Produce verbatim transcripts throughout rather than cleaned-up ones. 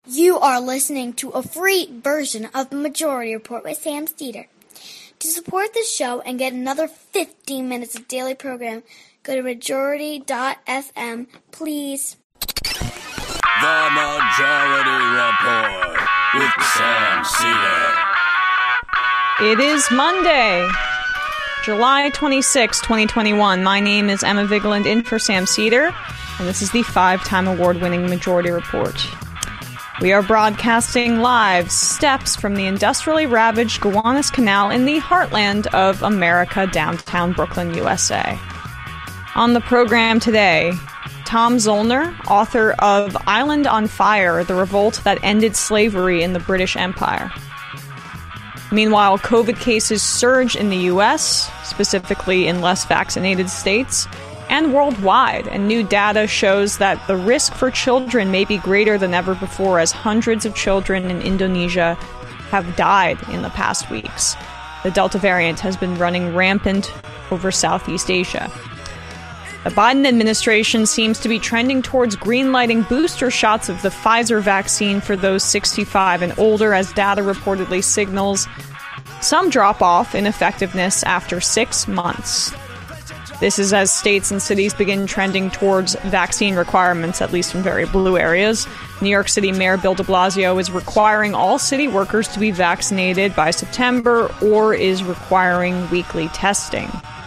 You are listening to a free version of the Majority Report with Sam Steeder. To support this show and get another fifteen minutes of daily program, go to majority dot f m, please. The Majority Report with Sam Steeder. It is Monday, July twenty-sixth, twenty twenty-one. My name is Emma Vigeland, in for Sam Steeder, and this is the five-time award-winning Majority Report. We are broadcasting live steps from the industrially ravaged Gowanus Canal in the heartland of America, downtown Brooklyn, U S A. On the program today, Tom Zoellner, author of Island on Fire, The Revolt That Ended Slavery in the British Empire. Meanwhile, COVID cases surge in the U S, specifically in less vaccinated states, and worldwide, and new data shows that the risk for children may be greater than ever before, as hundreds of children in Indonesia have died in the past weeks. The Delta variant has been running rampant over Southeast Asia. The Biden administration seems to be trending towards greenlighting booster shots of the Pfizer vaccine for those sixty-five and older, as data reportedly signals some drop-off in effectiveness after six months. This is as states and cities begin trending towards vaccine requirements, at least in very blue areas. New York City Mayor Bill de Blasio is requiring all city workers to be vaccinated by September, or is requiring weekly testing.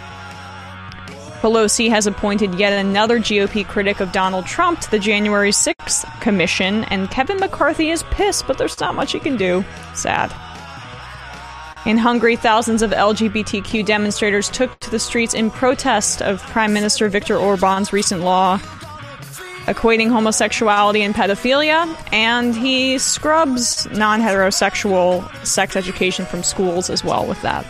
Pelosi has appointed yet another G O P critic of Donald Trump to the January sixth commission, and Kevin McCarthy is pissed, but there's not much he can do. Sad. In Hungary, thousands of L G B T Q demonstrators took to the streets in protest of Prime Minister Viktor Orban's recent law equating homosexuality and pedophilia, and he scrubs non-heterosexual sex education from schools as well with that.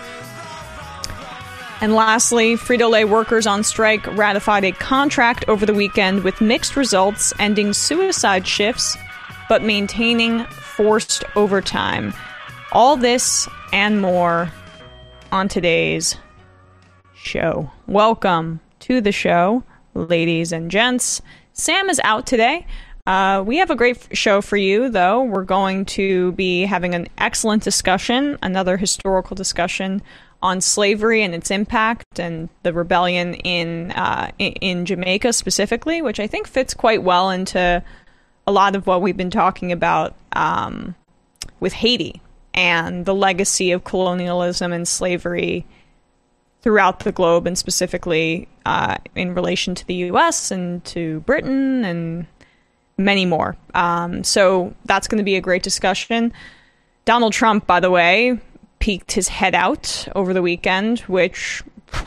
And lastly, Frito-Lay workers on strike ratified a contract over the weekend with mixed results, ending suicide shifts but maintaining forced overtime. All this and more on today's show. Welcome to the show, ladies and gents. Sam is out today. Uh, we have a great f- show for you, though. We're going to be having an excellent discussion, another historical discussion on slavery and its impact, and the rebellion in uh, in, in Jamaica specifically, which I think fits quite well into a lot of what we've been talking about um, with Haiti and the legacy of colonialism and slavery throughout the globe, and specifically uh, in relation to the U S and to Britain and many more. Um, so that's going to be a great discussion. Donald Trump, by the way, peeked his head out over the weekend, which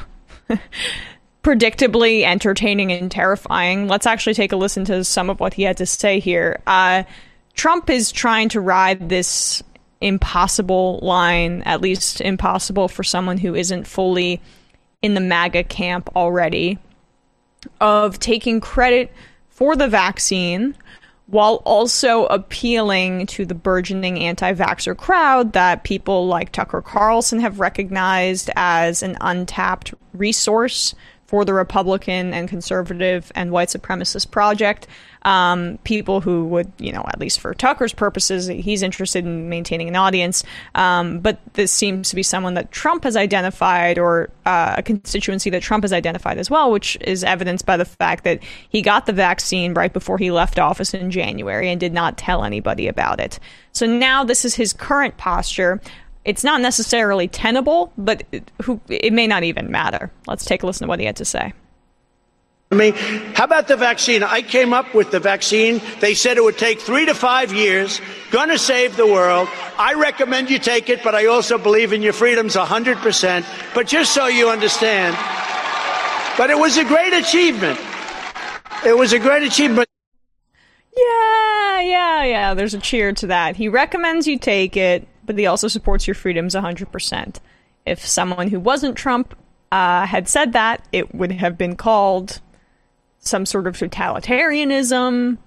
predictably entertaining and terrifying. Let's actually take a listen to some of what he had to say here. Uh, Trump is trying to ride this impossible line, at least impossible for someone who isn't fully in the MAGA camp already, of taking credit for the vaccine while also appealing to the burgeoning anti-vaxxer crowd that people like Tucker Carlson have recognized as an untapped resource for the Republican and conservative and white supremacist project. Um, people who would, you know, at least for Tucker's purposes, he's interested in maintaining an audience. Um, but this seems to be someone that Trump has identified, or uh, a constituency that Trump has identified as well, which is evidenced by the fact that he got the vaccine right before he left office in January and did not tell anybody about it. So now this is his current posture. It's not necessarily tenable, but it, who, it may not even matter. Let's take a listen to what he had to say. I mean, how about the vaccine? I came up with the vaccine. They said it would take three to five years, going to save the world. I recommend you take it, but I also believe in your freedoms one hundred percent. But just so you understand, but it was a great achievement. It was a great achievement. Yeah, yeah, yeah. There's a cheer to that. He recommends you take it, but he also supports your freedoms one hundred percent. If someone who wasn't Trump uh, had said that, it would have been called some sort of totalitarianism,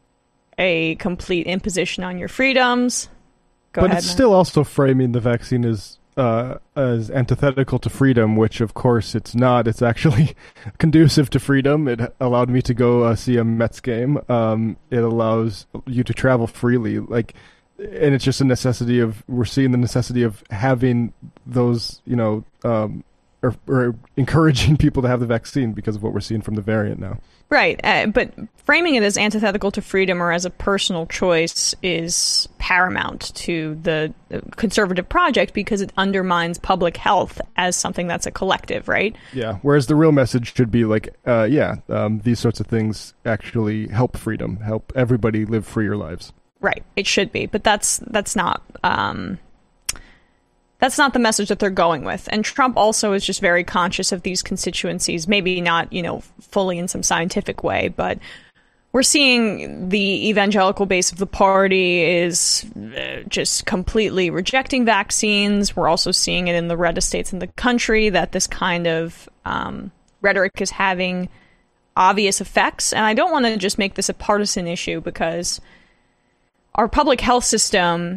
a complete imposition on your freedoms. Go but ahead, it's man. Still also framing the vaccine as uh, as antithetical to freedom, which of course it's not. It's actually conducive to freedom. It allowed me to go uh, see a Mets game. Um, it allows you to travel freely, like, and it's just a necessity of, we're seeing the necessity of having those, you know, um, or, or encouraging people to have the vaccine because of what we're seeing from the variant now. Right, uh, but framing it as antithetical to freedom or as a personal choice is paramount to the conservative project because it undermines public health as something that's a collective, right? Yeah, whereas the real message should be like, uh, yeah, um, these sorts of things actually help freedom, help everybody live freer lives. Right, it should be, but that's that's not... Um, That's not the message that they're going with. And Trump also is just very conscious of these constituencies, maybe not, you know, fully in some scientific way, but we're seeing the evangelical base of the party is just completely rejecting vaccines. We're also seeing it in the reddest states in the country that this kind of um, rhetoric is having obvious effects. And I don't want to just make this a partisan issue because our public health system,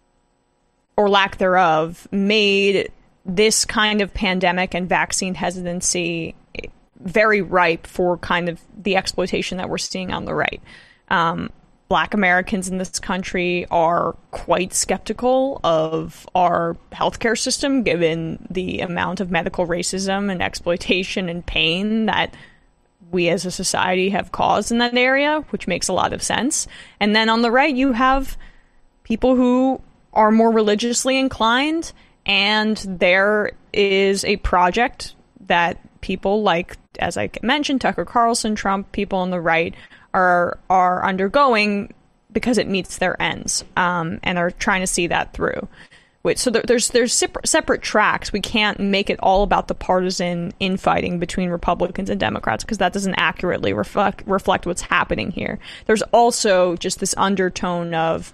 or lack thereof, made this kind of pandemic and vaccine hesitancy very ripe for kind of the exploitation that we're seeing on the right. Um, Black Americans in this country are quite skeptical of our healthcare system, given the amount of medical racism and exploitation and pain that we as a society have caused in that area, which makes a lot of sense. And then on the right, you have people who are more religiously inclined, and there is a project that people like, as I mentioned, Tucker Carlson, Trump, people on the right are are undergoing because it meets their ends, um, and are trying to see that through. Wait, so there, there's there's separate, separate tracks. We can't make it all about the partisan infighting between Republicans and Democrats because that doesn't accurately reflect reflect what's happening here. There's also just this undertone of,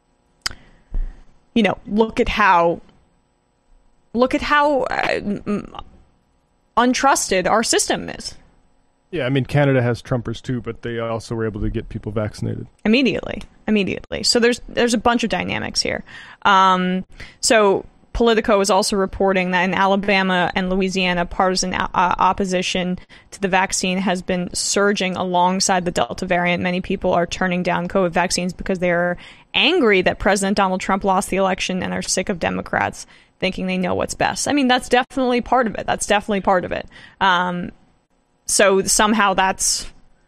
you know, look at how, look at how uh, untrusted our system is. Yeah, I mean, Canada has Trumpers too, but they also were able to get people vaccinated immediately. Immediately. So there's there's a bunch of dynamics here. Um, so Politico is also reporting that in Alabama and Louisiana, partisan uh, opposition to the vaccine has been surging alongside the Delta variant. Many people are turning down COVID vaccines because they're angry that President Donald Trump lost the election and are sick of Democrats thinking they know what's best. I mean, that's definitely part of it. That's definitely part of it. Um, so somehow that's...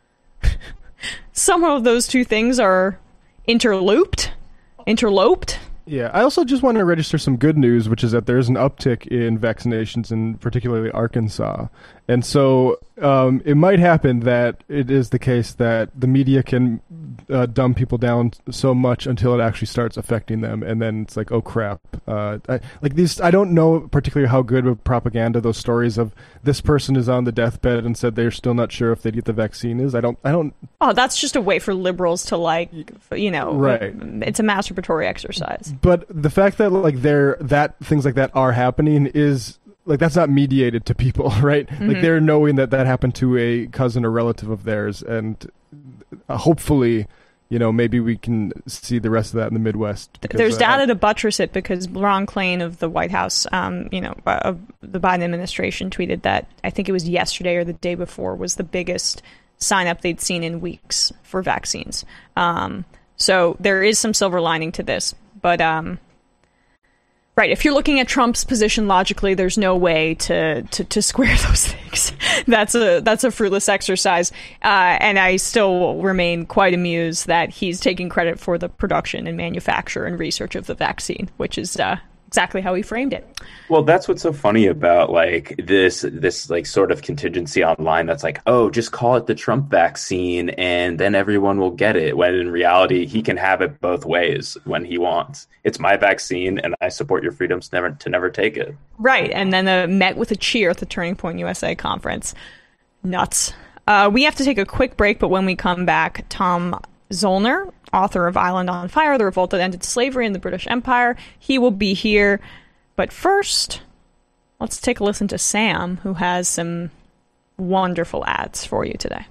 some of those two things are interlooped, interloped. Yeah, I also just want to register some good news, which is that there's an uptick in vaccinations in particularly Arkansas. And so um, it might happen that it is the case that the media can uh, dumb people down so much until it actually starts affecting them. And then it's like, oh, crap. Uh, I, like these, I don't know particularly how good of propaganda those stories of this person is on the deathbed and said they're still not sure if they'd get the vaccine is. I don't, I don't. Oh, that's just a way for liberals to, like, you know, right. It's a masturbatory exercise. But the fact that like there that things like that are happening is like that's not mediated to people, right? Mm-hmm. Like they're knowing that that happened to a cousin or relative of theirs, and uh, hopefully, you know, maybe we can see the rest of that in the Midwest. Because, There's uh, data to buttress it because Ron Klain of the White House, um, you know, uh, of the Biden administration tweeted that I think it was yesterday or the day before was the biggest sign up they'd seen in weeks for vaccines. Um, so there is some silver lining to this. But, um, right, if you're looking at Trump's position logically, there's no way to, to, to square those things. That's a that's a fruitless exercise. Uh, and I still remain quite amused that he's taking credit for the production and manufacture and research of the vaccine, which is uh, exactly how he framed it. Well, that's what's so funny about like this this like sort of contingency online that's like, oh, just call it the Trump vaccine and then everyone will get it. When in reality, he can have it both ways when he wants. It's my vaccine and I support your freedoms never to never take it. Right. And then uh, met with a cheer at the Turning Point U S A conference. Nuts. Uh, we have to take a quick break, but when we come back, Tom Zollner, author of Island on Fire, The Revolt That Ended Slavery in the British Empire, he will be here. But first, let's take a listen to Sam, who has some wonderful ads for you today.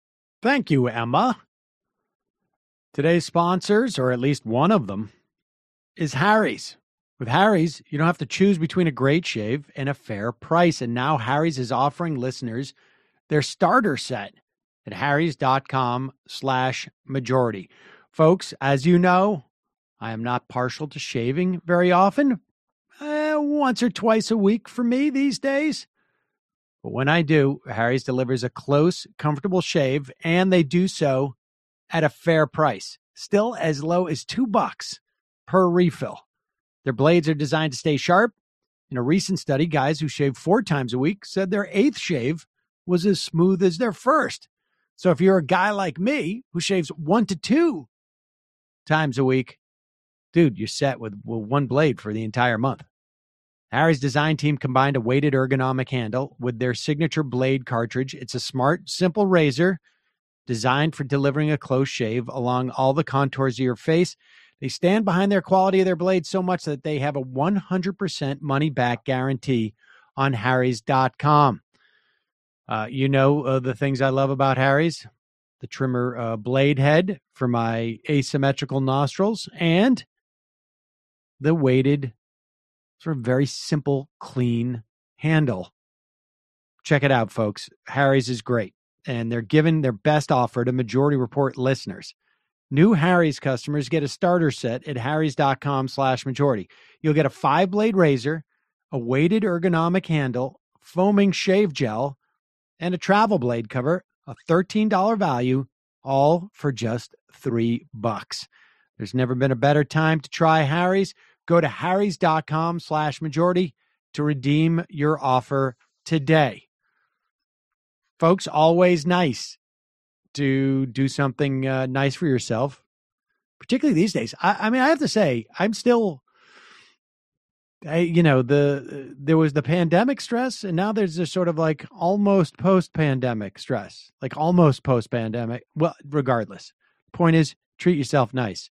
Thank you, Emma. Today's sponsors, or at least one of them, is Harry's. With Harry's, you don't have to choose between a great shave and a fair price. And now Harry's is offering listeners their starter set at harrys.com slash majority. Folks, as you know, I am not partial to shaving very often. Eh, once or twice a week for me these days. But when I do, Harry's delivers a close, comfortable shave, and they do so at a fair price, still as low as two bucks per refill. Their blades are designed to stay sharp. In a recent study, guys who shave four times a week said their eighth shave was as smooth as their first. So if you're a guy like me who shaves one to two times a week, dude, you're set with, with one blade for the entire month. Harry's design team combined a weighted ergonomic handle with their signature blade cartridge. It's a smart, simple razor designed for delivering a close shave along all the contours of your face. They stand behind their quality of their blades so much that they have a one hundred percent money-back guarantee on harrys dot com. Uh, you know uh, the things I love about Harry's. The trimmer uh, blade head for my asymmetrical nostrils and the weighted, sort of very simple, clean handle. Check it out, folks. Harry's is great, and they're giving their best offer to Majority Report listeners. New Harry's customers get a starter set at harrys.com slash majority. You'll get a five-blade razor, a weighted ergonomic handle, foaming shave gel, and a travel blade cover, a thirteen dollars value, all for just three bucks. There's never been a better time to try Harry's. Go to harrys.com slash majority to redeem your offer today. Folks, always nice to do something uh, nice for yourself, particularly these days. I, I mean, I have to say, I'm still, I, you know, the there was the pandemic stress, and now there's this sort of like almost post-pandemic stress, like almost post-pandemic. Well, regardless, point is, treat yourself nice.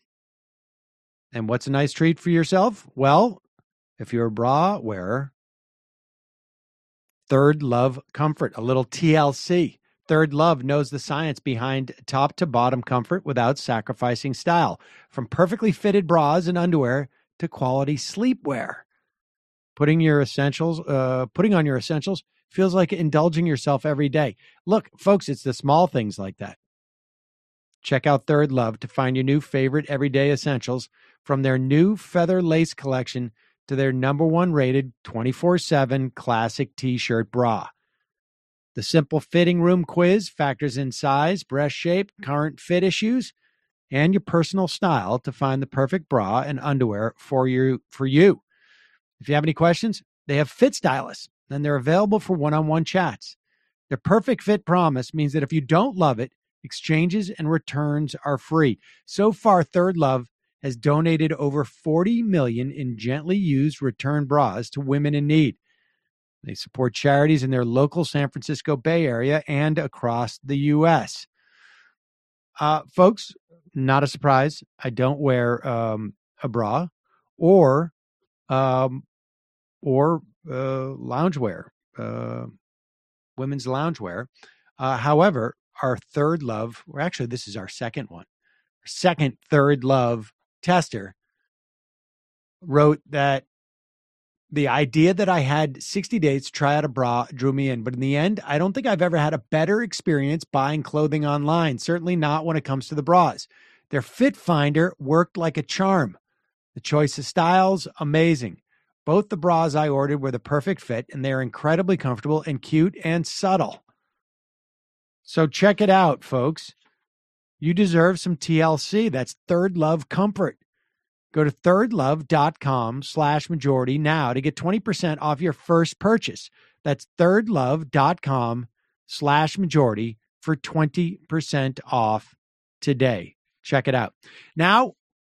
And what's a nice treat for yourself? Well, if you're a bra wearer, Third Love Comfort, a little T L C. Third Love knows the science behind top to bottom comfort without sacrificing style. From perfectly fitted bras and underwear to quality sleepwear. Putting your essentials, uh, putting on your essentials feels like indulging yourself every day. Look, folks, it's the small things like that. Check out Third Love to find your new favorite everyday essentials, from their new feather lace collection to their number one rated twenty-four seven classic t-shirt bra. The simple fitting room quiz factors in size, breast shape, current fit issues, and your personal style to find the perfect bra and underwear for you. For you. If you have any questions, they have fit stylists, and they're available for one-on-one chats. Their perfect fit promise means that if you don't love it, exchanges and returns are free. So far, Third Love has donated over forty million dollars in gently used return bras to women in need. They support charities in their local San Francisco Bay Area and across the U S. Uh, folks, not a surprise, I don't wear um, a bra or um, or uh, loungewear, uh, women's loungewear. Uh, however, our Third Love, or actually this is our second one, our second Third Love tester wrote that the idea that I had sixty days to try out a bra drew me in. But in the end, I don't think I've ever had a better experience buying clothing online, certainly not when it comes to the bras. Their Fit Finder worked like a charm. The choice of styles, amazing. Both the bras I ordered were the perfect fit, and they're incredibly comfortable and cute and subtle. So check it out, folks. You deserve some T L C. That's Third Love Comfort. Go to thirdlove.com slash majority now to get twenty percent off your first purchase. That's thirdlove.com slash majority for twenty percent off today. Check it out. Now,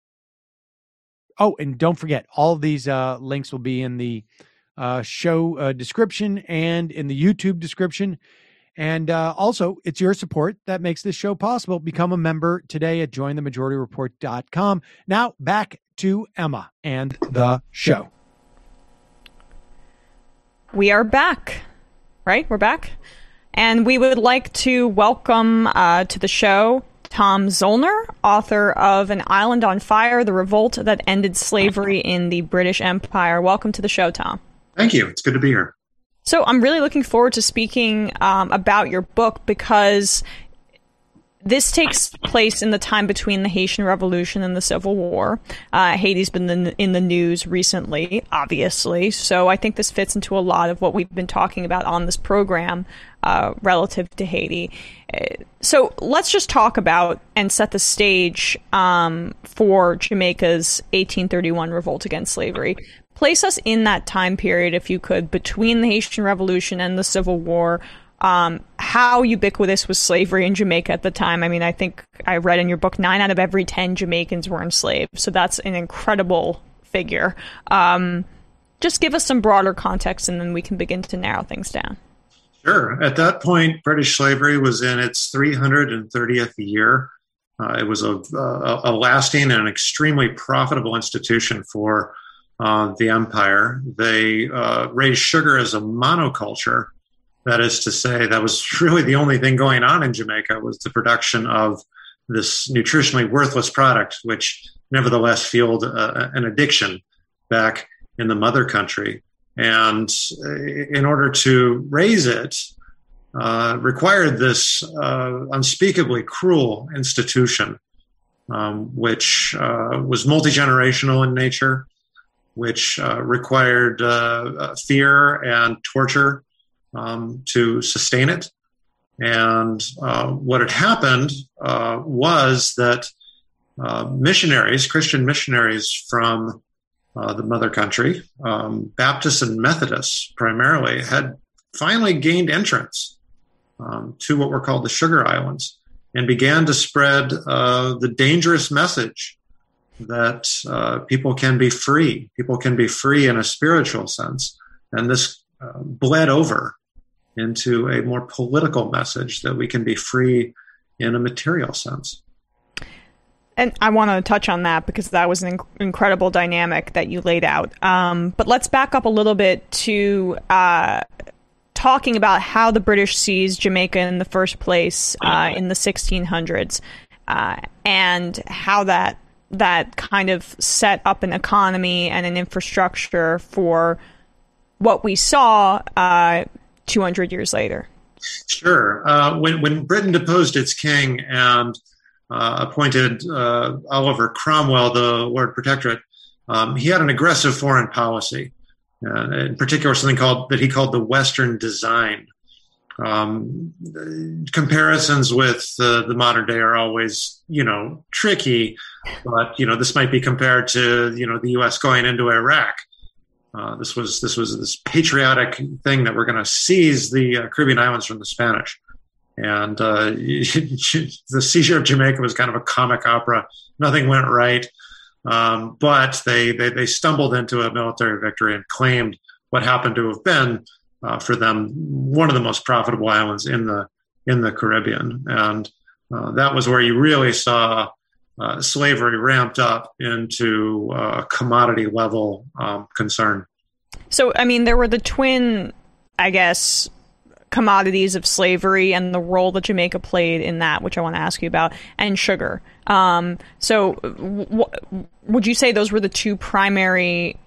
oh, and don't forget, all of these uh, links will be in the uh, show uh, description and in the YouTube description. And uh, also, it's your support that makes this show possible. Become a member today at join the majority report dot com. Now, back to Emma and the show. We are back, right? We're back. And we would like to welcome uh, to the show Tom Zollner, author of An Island on Fire, The Revolt That Ended Slavery in the British Empire. Welcome to the show, Tom. Thank you. It's good to be here. So I'm really looking forward to speaking um, about your book because this takes place in the time between the Haitian Revolution and the Civil War. Uh, Haiti's been in the, in the news recently, obviously, so I think this fits into a lot of what we've been talking about on this program uh, relative to Haiti. So let's just talk about and set the stage um, for Jamaica's eighteen thirty-one revolt against slavery. Place us in that time period, if you could, between the Haitian Revolution and the Civil War. Um, how ubiquitous was slavery in Jamaica at the time? I mean, I think I read in your book nine out of every ten Jamaicans were enslaved. So that's an incredible figure. Um, just give us some broader context and then we can begin to narrow things down. Sure. At that point, British slavery was in its three hundred thirtieth year. Uh, it was a, a, a lasting and extremely profitable institution for uh, the empire. They uh, raised sugar as a monoculture. That is to say, that was really the only thing going on in Jamaica was the production of this nutritionally worthless product, which nevertheless fueled uh, an addiction back in the mother country. And in order to raise it, uh, required this uh, unspeakably cruel institution, um, which uh, was multi-generational in nature, which uh, required uh, fear and torture Um, to sustain it. And uh, what had happened uh, was that uh, missionaries, Christian missionaries from uh, the mother country, um, Baptists and Methodists primarily, had finally gained entrance um, to what were called the Sugar Islands and began to spread uh, the dangerous message that uh, people can be free. People can be free in a spiritual sense. And this uh, bled over into a more political message that we can be free in a material sense. And I want to touch on that because that was an inc- incredible dynamic that you laid out. Um, but let's back up a little bit to uh, talking about how the British seized Jamaica in the first place uh, in the sixteen hundreds uh, and how that that kind of set up an economy and an infrastructure for what we saw uh two hundred years later. Sure. Uh, when, when Britain deposed its king and uh, appointed uh, Oliver Cromwell the Lord Protectorate, um, he had an aggressive foreign policy, uh, in particular something called that he called the Western Design. Um, comparisons with uh, the modern day are always, you know, tricky, but, you know, this might be compared to, you know, the U S going into Iraq. Uh, this was this was this patriotic thing that we're going to seize the uh, Caribbean islands from the Spanish, and uh, the seizure of Jamaica was kind of a comic opera. Nothing went right, um, but they, they they stumbled into a military victory and claimed what happened to have been uh, for them one of the most profitable islands in the in the Caribbean, and uh, that was where you really saw Uh, slavery ramped up into a uh, commodity level um, concern. So, I mean, there were the twin, I guess, commodities of slavery and the role that Jamaica played in that, which I want to ask you about, and sugar. Um, so w- would you say those were the two primary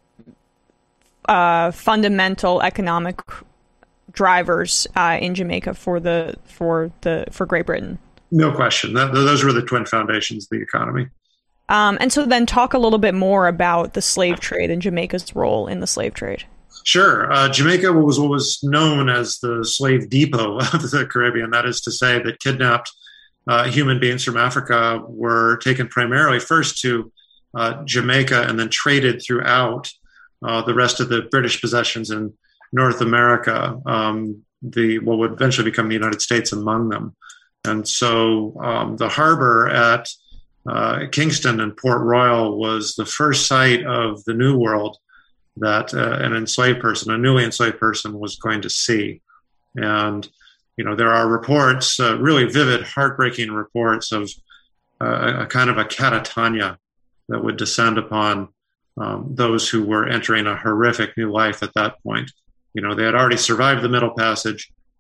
uh, fundamental economic drivers uh, in Jamaica for the for the for Great Britain? No question. That, those were the twin foundations of the economy. Um, and so then talk a little bit more about the slave trade and Jamaica's role in the slave trade. Sure. Uh, Jamaica was what was known as the slave depot of the Caribbean. That is to say that kidnapped uh, human beings from Africa were taken primarily first to uh, Jamaica and then traded throughout uh, the rest of the British possessions in North America, um, the what would eventually become the United States among them. And so um, the harbor at uh, Kingston and Port Royal was the first site of the New World that uh, an enslaved person, a newly enslaved person, was going to see. And, you know, there are reports, uh, really vivid, heartbreaking reports of uh, a kind of a catatonia that would descend upon um, those who were entering a horrific new life at that point. You know, they had already survived the Middle Passage.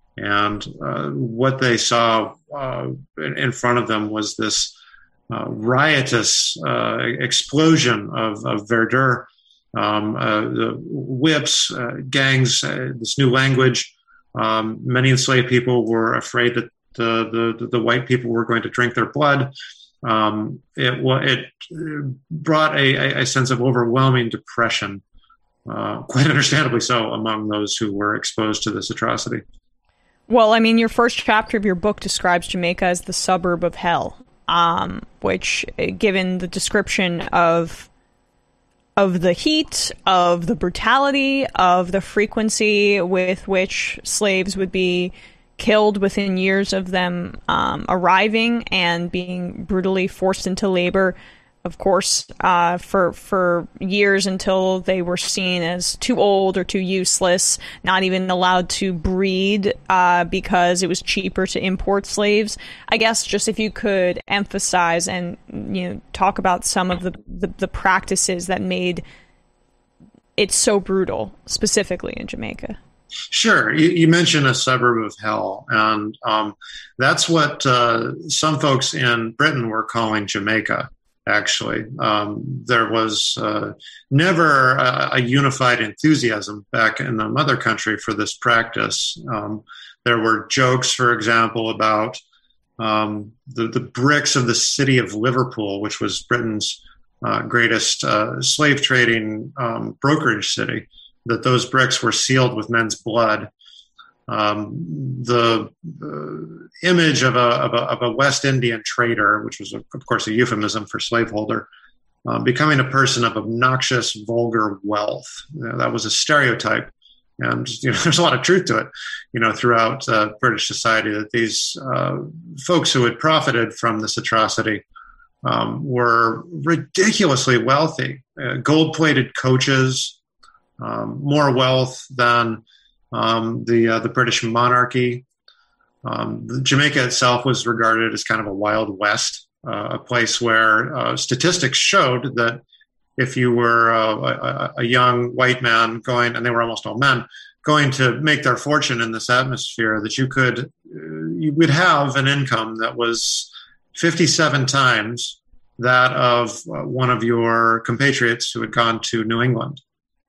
And uh, what they saw uh, in, in front of them was this uh, riotous uh, explosion of, of verdure, um, uh, the whips, uh, gangs, uh, this new language. Um, many enslaved people were afraid that the, the, the white people were going to drink their blood. Um, it, it brought a, a sense of overwhelming depression, uh, quite understandably so, among those who were exposed to this atrocity. Well, I mean, your first chapter of your book describes Jamaica as the suburb of hell, um, which, given the description of of the heat, of the brutality, of the frequency with which slaves would be killed within years of them um, arriving and being brutally forced into labor, of course, uh, for for years until they were seen as too old or too useless, not even allowed to breed uh, because it was cheaper to import slaves. I guess just if you could emphasize and you know talk about some of the, the, the practices that made it so brutal, specifically in Jamaica. Sure. You, you mentioned a suburb of hell, and um, that's what uh, some folks in Britain were calling Jamaica. Actually, um, there was uh, never a, a unified enthusiasm back in the mother country for this practice. Um, there were jokes, for example, about um, the, the bricks of the city of Liverpool, which was Britain's uh, greatest uh, slave trading um, brokerage city, that those bricks were sealed with men's blood. Um, the uh, image of a, of, a, of a West Indian trader, which was, a, of course, a euphemism for slaveholder, uh, becoming a person of obnoxious, vulgar wealth. You know, that was a stereotype. And you know, there's a lot of truth to it, you know, throughout uh, British society, that these uh, folks who had profited from this atrocity um, were ridiculously wealthy, uh, gold-plated coaches, um, more wealth than Um, the uh, the British monarchy. Um, the Jamaica itself was regarded as kind of a Wild West, uh, a place where uh, statistics showed that if you were uh, a, a young white man going, and they were almost all men, going to make their fortune in this atmosphere, that you could, uh, you would have an income that was fifty-seven times that of uh, one of your compatriots who had gone to New England.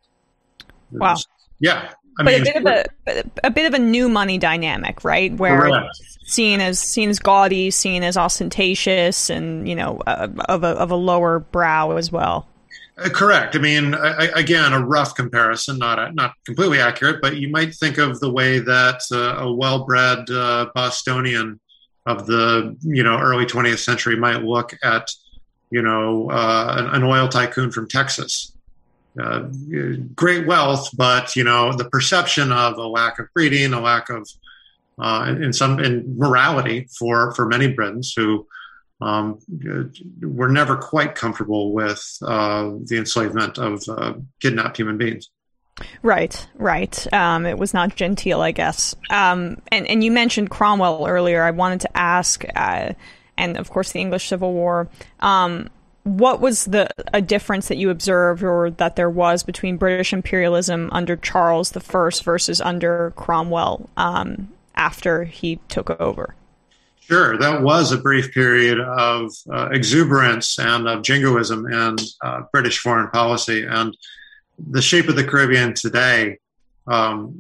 Wow. Yeah. I but mean, a bit of a a bit of a new money dynamic, right? Where correct. It's seen as seen as gaudy, seen as ostentatious, and you know, uh, of a of a lower brow as well. Uh, correct. I mean, I, again, a rough comparison, not a, not completely accurate, but you might think of the way that uh, a well-bred uh, Bostonian of the you know early twentieth century might look at you know uh, an, an oil tycoon from Texas. Uh, great wealth, but you know the perception of a lack of breeding, a lack of, uh, in some, in morality for for many Britons who um, were never quite comfortable with uh, the enslavement of uh, kidnapped human beings. Right, right. Um, it was not genteel, I guess. Um, and and you mentioned Cromwell earlier. I wanted to ask, uh, and of course the English Civil War. Um, What was the a difference that you observed, or that there was, between British imperialism under Charles the First versus under Cromwell um, after he took over? Sure, that was a brief period of uh, exuberance and of jingoism in uh, British foreign policy, and the shape of the Caribbean today um,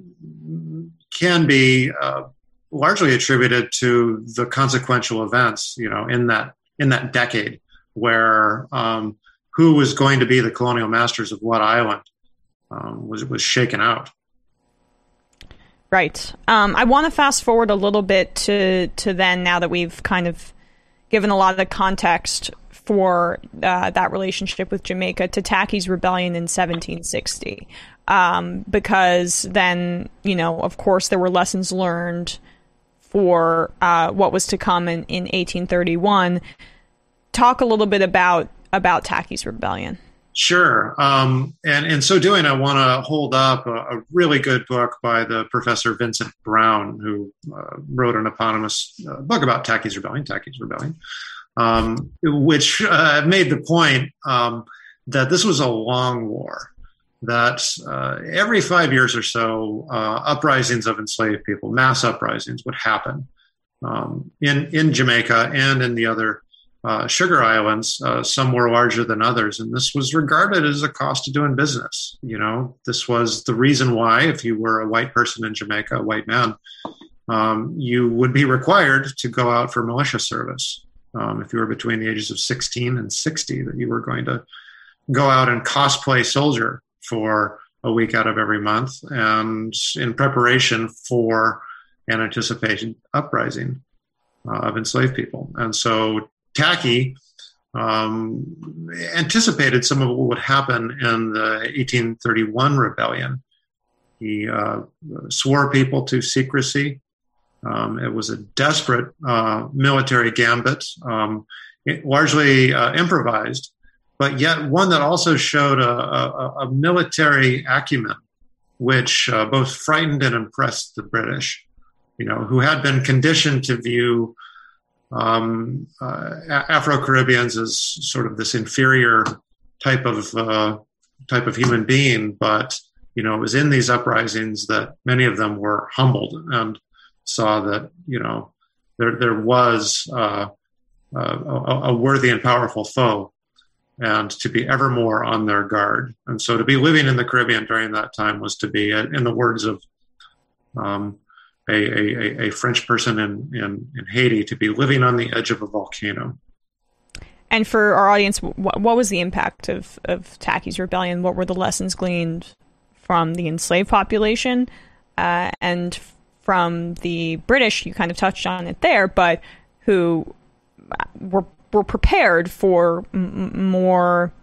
can be uh, largely attributed to the consequential events, you know, in that in that decade, where um, who was going to be the colonial masters of what island um, was was shaken out. Right. Um, I want to fast forward a little bit to to then, now that we've kind of given a lot of the context for uh, that relationship with Jamaica, to Tacky's Rebellion in seventeen sixty. Um, because then, you know, of course, there were lessons learned for uh, what was to come in, in eighteen thirty-one. Talk a little bit about about Tacky's Rebellion. Sure. Um, and in so doing, I want to hold up a, a really good book by the Professor Vincent Brown, who uh, wrote an eponymous uh, book about Tacky's Rebellion, Tacky's Rebellion, um, which uh, made the point um, that this was a long war. that uh, every five years or so, uh, uprisings of enslaved people, mass uprisings, would happen um, in in Jamaica and in the other uh, sugar islands. Uh, some were larger than others, and this was regarded as a cost of doing business. You know, this was the reason why, if you were a white person in Jamaica, a white man, um, you would be required to go out for militia service. Um, if you were between the ages of sixteen and sixty, that you were going to go out and cosplay soldier for a week out of every month, and in preparation for an anticipated uprising uh, of enslaved people. And so Tackey um, anticipated some of what would happen in the eighteen thirty-one rebellion. He uh, swore people to secrecy. Um, it was a desperate uh, military gambit, um, it, largely uh, improvised, but yet one that also showed a, a, a military acumen, which uh, both frightened and impressed the British, you know, who had been conditioned to view um, uh, Afro-Caribbeans as sort of this inferior type of uh, type of human being. But, you know, it was in these uprisings that many of them were humbled and saw that, you know, there there was uh, uh, a, a worthy and powerful foe, and to be ever more on their guard. And so to be living in the Caribbean during that time was to be, in the words of um, a, a, a French person in, in, in Haiti, to be living on the edge of a volcano. And for our audience, what, what was the impact of, of Tackey's rebellion? What were the lessons gleaned from the enslaved population uh, and from the British? You kind of touched on it there, but who were were prepared for m- more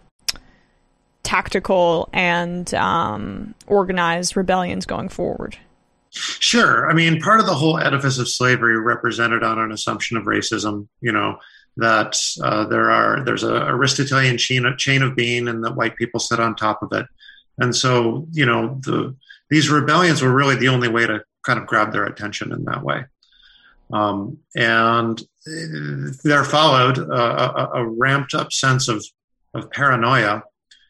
tactical and um, organized rebellions going forward. Sure. I mean, part of the whole edifice of slavery represented on an assumption of racism, you know, that uh, there are there's a Aristotelian chain of, chain of being, and that white people sit on top of it. And so, you know, the these rebellions were really the only way to kind of grab their attention in that way. Um, and there followed a, a, a ramped up sense of, of paranoia,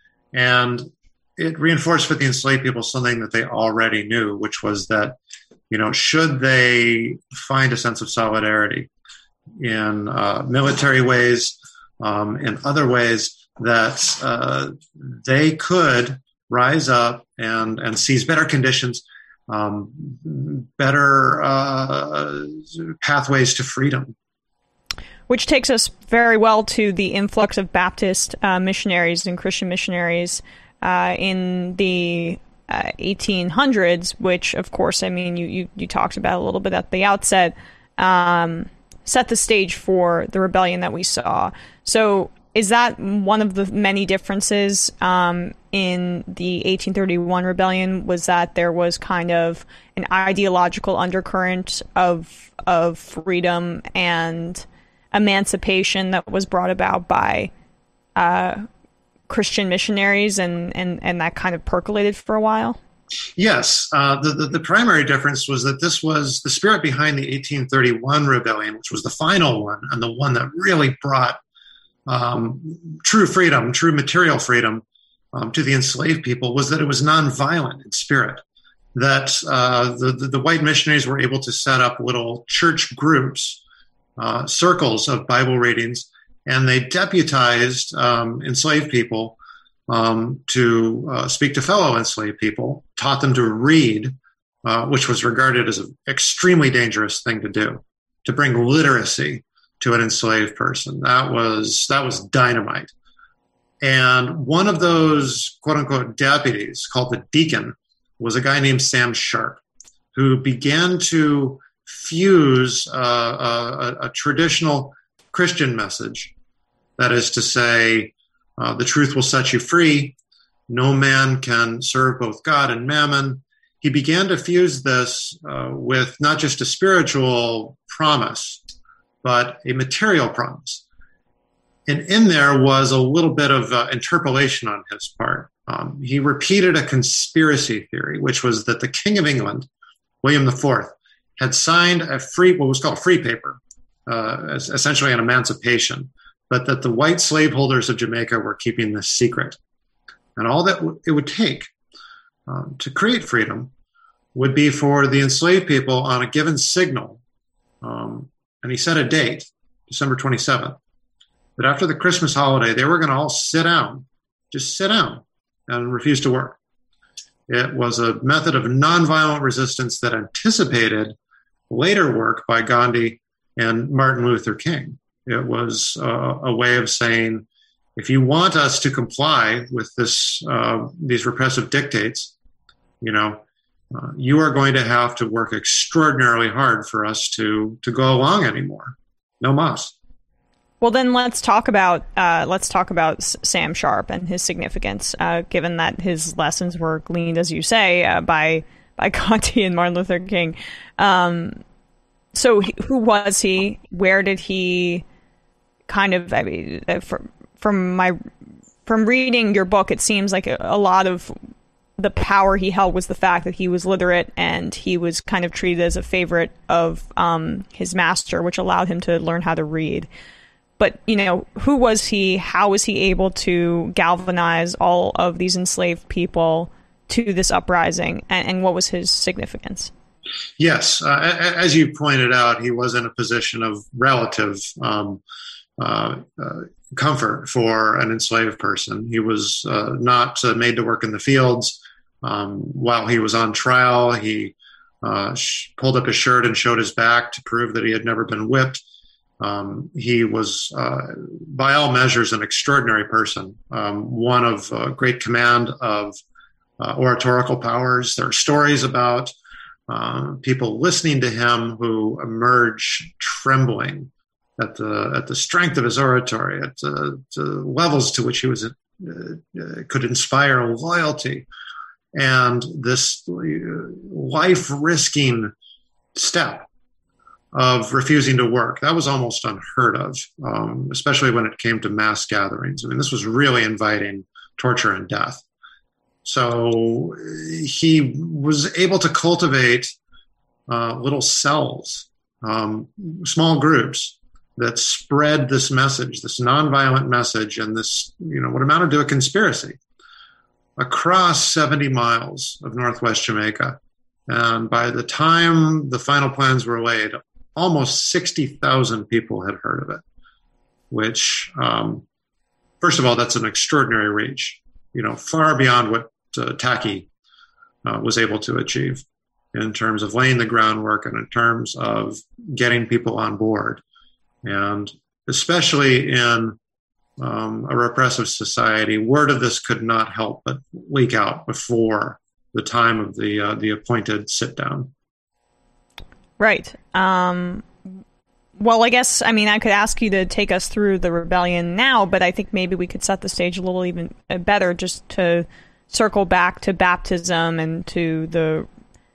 and it reinforced for the enslaved people something that they already knew, which was that, you know, should they find a sense of solidarity in uh, military ways, um, in other ways, that uh, they could rise up and, and seize better conditions, um, better uh, pathways to freedom. Which takes us very well to the influx of Baptist uh, missionaries and Christian missionaries uh, in the uh, eighteen hundreds, which, of course, I mean, you, you, you talked about a little bit at the outset, um, set the stage for the rebellion that we saw. So is that one of the many differences um, in the eighteen thirty-one rebellion, was that there was kind of an ideological undercurrent of of freedom and emancipation that was brought about by uh, Christian missionaries, and, and, and that kind of percolated for a while? Yes. Uh, the, the, the primary difference was that this was the spirit behind the eighteen thirty-one rebellion, which was the final one, and the one that really brought um, true freedom, true material freedom um, to the enslaved people, was that it was nonviolent in spirit. That uh, the, the, the white missionaries were able to set up little church groups, Uh, circles of Bible readings, and they deputized um, enslaved people um, to uh, speak to fellow enslaved people, taught them to read, uh, which was regarded as an extremely dangerous thing to do, to bring literacy to an enslaved person. That was that was dynamite. And one of those quote-unquote deputies, called the deacon, was a guy named Sam Sharp, who began to fuse uh, a, a traditional Christian message, that is to say, uh, the truth will set you free, no man can serve both God and mammon. He began to fuse this uh, with not just a spiritual promise, but a material promise. And in there was a little bit of uh, interpolation on his part. Um, he repeated a conspiracy theory, which was that the King of England, William the Fourth, had signed a free, what was called a free paper, uh, essentially an emancipation, but that the white slaveholders of Jamaica were keeping this secret. And all that w- it would take um, to create freedom would be for the enslaved people on a given signal. Um, and he set a date, December twenty-seventh, that after the Christmas holiday, they were going to all sit down, just sit down and refuse to work. It was a method of nonviolent resistance that anticipated later work by Gandhi and Martin Luther King. It was uh, a way of saying, if you want us to comply with this, uh, these repressive dictates, you know, uh, you are going to have to work extraordinarily hard for us to to go along anymore. No mas. Well, then let's talk about uh, let's talk about Sam Sharpe and his significance, uh, given that his lessons were gleaned, as you say, uh, by by Gandhi and Martin Luther King. Um, so, he, who was he? Where did he kind of? I mean, from from my from reading your book, it seems like a, a lot of the power he held was the fact that he was literate and he was kind of treated as a favorite of um, his master, which allowed him to learn how to read. But, you know, who was he? How was he able to galvanize all of these enslaved people to this uprising? And, and what was his significance? Yes. Uh, as you pointed out, he was in a position of relative um, uh, uh, comfort for an enslaved person. He was uh, not uh, made to work in the fields. Um, while he was on trial, he uh, sh- pulled up his shirt and showed his back to prove that he had never been whipped. Um, he was, uh, by all measures, an extraordinary person, um, one of uh, great command of uh, oratorical powers. There are stories about uh, people listening to him who emerge trembling at the at the strength of his oratory, at the, the levels to which he was uh, uh, could inspire loyalty, and this life-risking step of refusing to work. That was almost unheard of, um, especially when it came to mass gatherings. I mean, this was really inviting torture and death. So he was able to cultivate uh, little cells, um, small groups that spread this message, this nonviolent message, and this, you know, what amounted to a conspiracy across seventy miles of Northwest Jamaica. And by the time the final plans were laid, almost sixty thousand people had heard of it, which, um, first of all, that's an extraordinary reach, you know, far beyond what uh, Tacky uh, was able to achieve in terms of laying the groundwork and in terms of getting people on board. And especially in um, a repressive society, word of this could not help but leak out before the time of the uh, the appointed sit-down. Right. Um, well, I guess, I mean, I could ask you to take us through the rebellion now, but I think maybe we could set the stage a little even better just to circle back to baptism and to the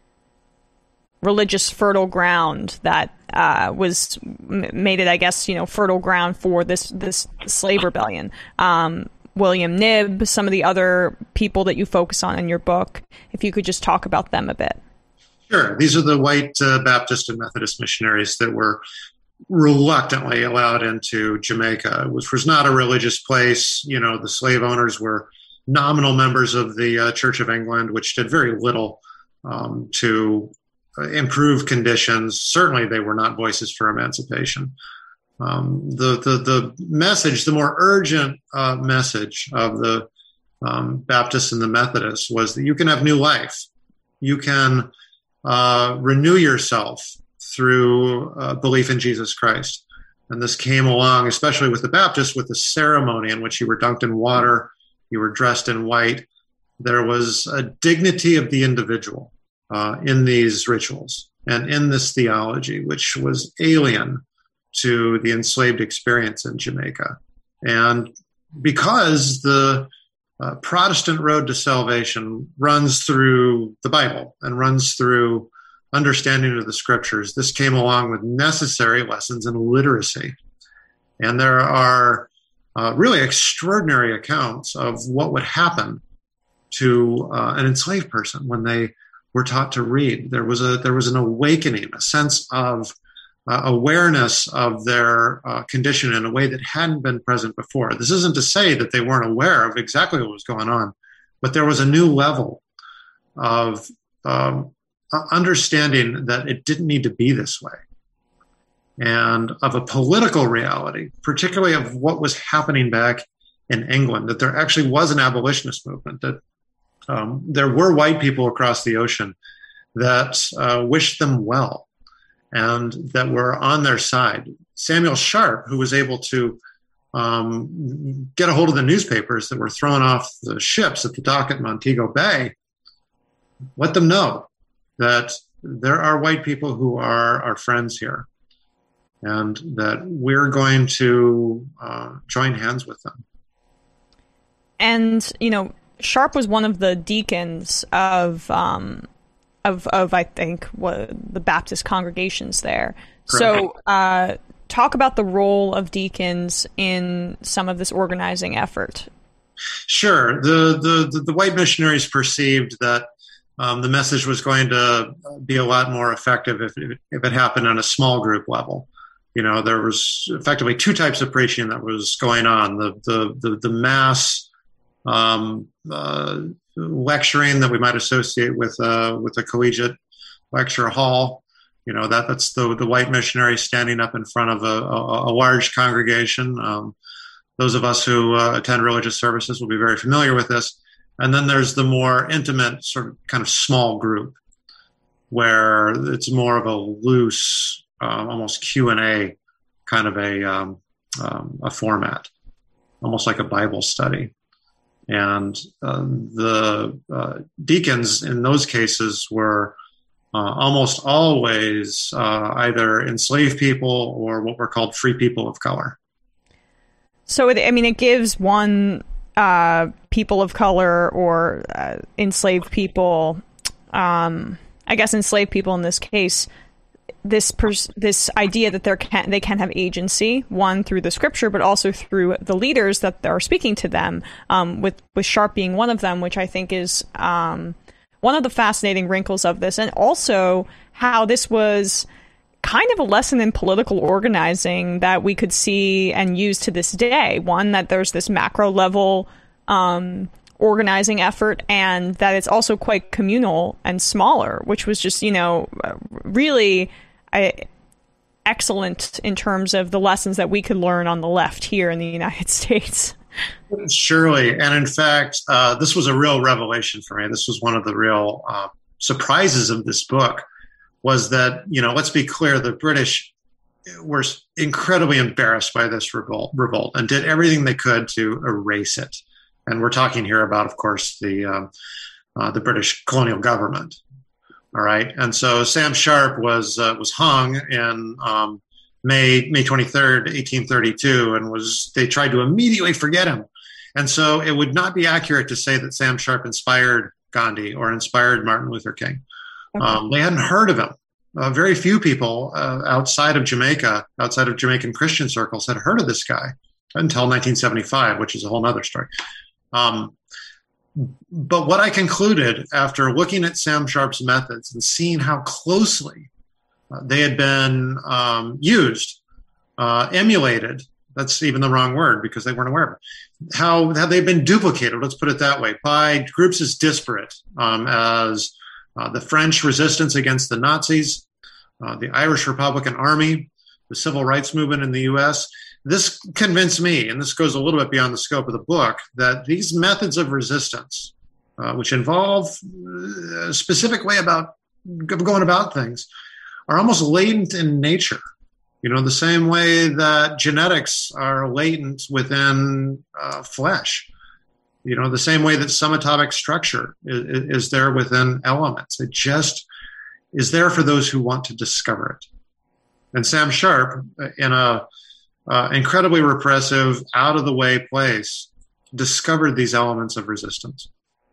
religious fertile ground that uh, was made it, I guess, you know, fertile ground for this, this slave rebellion. Um, William Knibb, some of the other people that you focus on in your book, if you could just talk about them a bit. Sure. These are the white uh, Baptist and Methodist missionaries that were reluctantly allowed into Jamaica, which was not a religious place. You know, the slave owners were nominal members of the uh, Church of England, which did very little um, to uh, improve conditions. Certainly, they were not voices for emancipation. Um, the, the, the message, the more urgent uh, message of the um, Baptists and the Methodists was that you can have new life. You can Uh, renew yourself through uh, belief in Jesus Christ. And this came along, especially with the Baptists, with the ceremony in which you were dunked in water, you were dressed in white. There was a dignity of the individual uh, in these rituals and in this theology, which was alien to the enslaved experience in Jamaica. And because the Uh, Protestant road to salvation runs through the Bible and runs through understanding of the scriptures, this came along with necessary lessons in literacy. And there are uh, really extraordinary accounts of what would happen to uh, an enslaved person when they were taught to read. There was a there was an awakening, a sense of uh, awareness of their uh, condition in a way that hadn't been present before. This isn't to say that they weren't aware of exactly what was going on, but there was a new level of um, understanding that it didn't need to be this way, and of a political reality, particularly of what was happening back in England, that there actually was an abolitionist movement, that um, there were white people across the ocean that uh, wished them well and that were on their side. Samuel Sharp, who was able to um, get a hold of the newspapers that were thrown off the ships at the dock at Montego Bay, let them know that there are white people who are our friends here and that we're going to uh, join hands with them. And, you know, Sharp was one of the deacons of, um, of, of I think, what, the Baptist congregations there. Correct. So uh, talk about the role of deacons in some of this organizing effort. Sure. The, the, the, the white missionaries perceived that um, the message was going to be a lot more effective if it, if it happened on a small group level. You know, there was effectively two types of preaching that was going on. The, the, the, the mass um, uh, lecturing that we might associate with uh, with a collegiate lecture hall. You know, that that's the the white missionary standing up in front of a, a, a large congregation. Um, those of us who uh, attend religious services will be very familiar with this. And then there's the more intimate sort of kind of small group where it's more of a loose, uh, almost Q and A kind of a um, um, a format, almost like a Bible study. And uh, the uh, deacons in those cases were uh, almost always uh, either enslaved people or what were called free people of color. So, it, I mean, it gives one uh, people of color or uh, enslaved people, um, I guess enslaved people in this case, this pers- this idea that they can they can have agency, one through the scripture, but also through the leaders that are speaking to them. Um, with with Sharp being one of them, which I think is um, one of the fascinating wrinkles of this, and also how this was kind of a lesson in political organizing that we could see and use to this day. One, that there's this macro level um, organizing effort, and that it's also quite communal and smaller, which was just, you know, really I, excellent in terms of the lessons that we could learn on the left here in the United States. Surely. And in fact, uh, this was a real revelation for me. This was one of the real uh, surprises of this book, was that, you know, let's be clear, the British were incredibly embarrassed by this revolt, revolt and did everything they could to erase it. And we're talking here about, of course, the uh, uh, the British colonial government. All right, and so Sam Sharp was uh, was hung in um, May May twenty-third, eighteen thirty-two, and was they tried to immediately forget him. And so it would not be accurate to say that Sam Sharp inspired Gandhi or inspired Martin Luther King. Okay. Um, they hadn't heard of him. Uh, very few people uh, outside of Jamaica, outside of Jamaican Christian circles, had heard of this guy until nineteen seventy-five, which is a whole other story. Um, but what I concluded after looking at Sam Sharp's methods and seeing how closely uh, they had been um, used, uh, emulated, that's even the wrong word because they weren't aware of it, how, how they've been duplicated, let's put it that way, by groups as disparate um, as uh, the French resistance against the Nazis, uh, the Irish Republican Army, the civil rights movement in the U S, this convinced me, and this goes a little bit beyond the scope of the book, that these methods of resistance, uh, which involve a specific way about going about things, are almost latent in nature. You know, the same way that genetics are latent within uh, flesh. You know, the same way that some atomic structure is, is there within elements. It just is there for those who want to discover it. And Sam Sharp, in a Uh, incredibly repressive, out-of-the-way place, discovered these elements of resistance.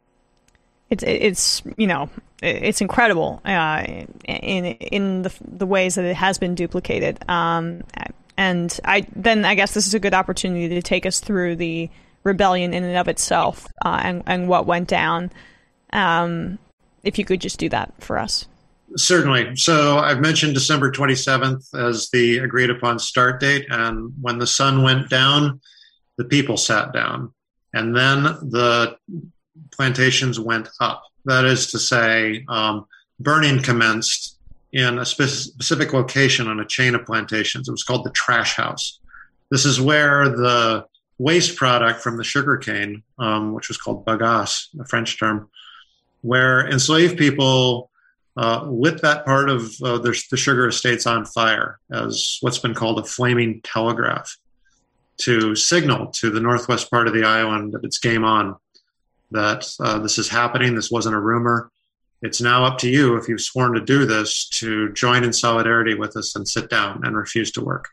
It's, it's you know, it's incredible uh, in in the the ways that it has been duplicated. Um, and I then I guess this is a good opportunity to take us through the rebellion in and of itself uh, and and what went down. Um, if you could just do that for us. Certainly. So I've mentioned December twenty-seventh as the agreed upon start date. And when the sun went down, the people sat down. And then the plantations went up. That is to say, um, burning commenced in a spe- specific location on a chain of plantations. It was called the trash house. This is where the waste product from the sugarcane, um, which was called bagasse, a French term, where enslaved people uh, lit that part of uh, the, the sugar estates on fire as what's been called a flaming telegraph to signal to the northwest part of the island that it's game on, that uh, this is happening. This wasn't a rumor. It's now up to you, if you've sworn to do this, to join in solidarity with us and sit down and refuse to work.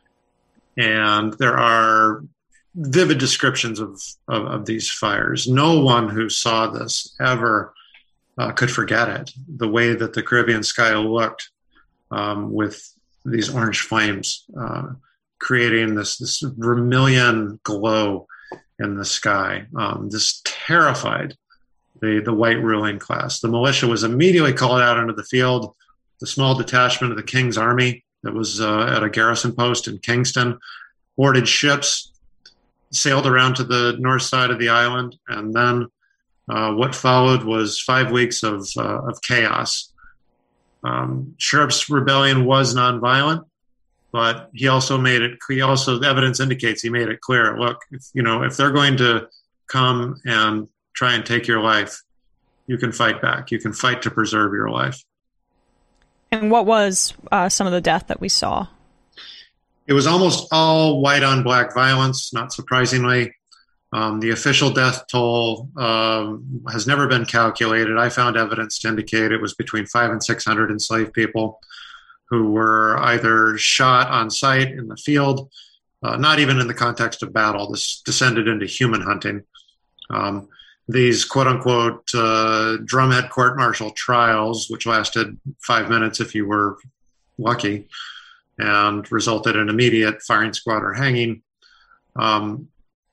And there are vivid descriptions of, of, of these fires. No one who saw this ever uh, could forget it, the way that the Caribbean sky looked um, with these orange flames uh, creating this, this vermilion glow in the sky. Um, this terrified the, the white ruling class. The militia was immediately called out into the field. The small detachment of the King's Army that was uh, at a garrison post in Kingston boarded ships, sailed around to the north side of the island, and then uh, what followed was five weeks of, uh, of chaos. Um, Sharp's rebellion was nonviolent, but he also made it, he also, the evidence indicates he made it clear, look, if, you know, if they're going to come and try and take your life, you can fight back. You can fight to preserve your life. And what was uh, some of the death that we saw? It was almost all white on black violence, not surprisingly. Um, the official death toll um, has never been calculated. I found evidence to indicate it was between five and six hundred enslaved people who were either shot on sight in the field, uh, not even in the context of battle. This descended into human hunting. Um, these quote-unquote uh, drumhead court-martial trials, which lasted five minutes if you were lucky, and resulted in immediate firing squad or hanging. Um,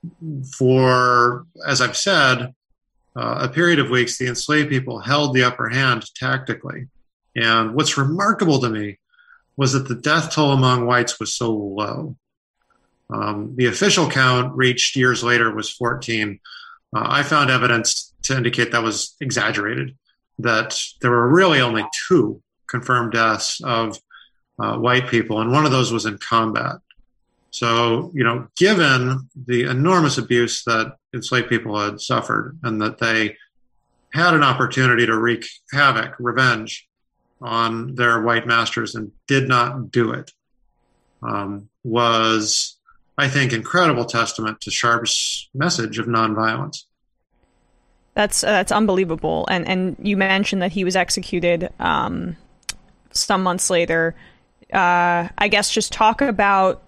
for, as I've said, uh, a period of weeks, the enslaved people held the upper hand tactically. And what's remarkable to me was that the death toll among whites was so low. Um, the official count reached years later was fourteen. Uh, I found evidence to indicate that was exaggerated, that there were really only two confirmed deaths of uh, white people, and one of those was in combat. So, you know, given the enormous abuse that enslaved people had suffered and that they had an opportunity to wreak havoc, revenge on their white masters and did not do it, um, was, I think, incredible testament to Sharp's message of nonviolence. That's uh, that's unbelievable. And and you mentioned that he was executed um, some months later. Uh, I guess just talk about